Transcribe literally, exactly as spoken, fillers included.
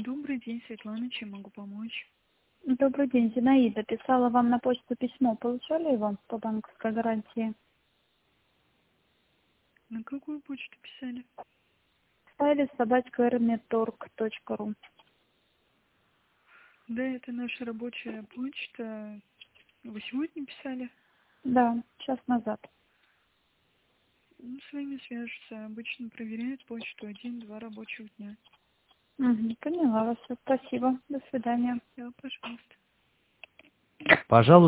Добрый день, Светлана, чем могу помочь? Добрый день, Зинаида. Писала вам на почту письмо. Получали его по банковской гарантии? На какую почту писали? Файле собачка эрмиторг точка ру. Да, это наша рабочая почта. Вы сегодня писали? Да, час назад. Ну, с вами свяжутся. Обычно проверяют почту один-два рабочих дня. Угу, поняла вас. Спасибо. До свидания. Да, пожалуйста. Пожалуйста.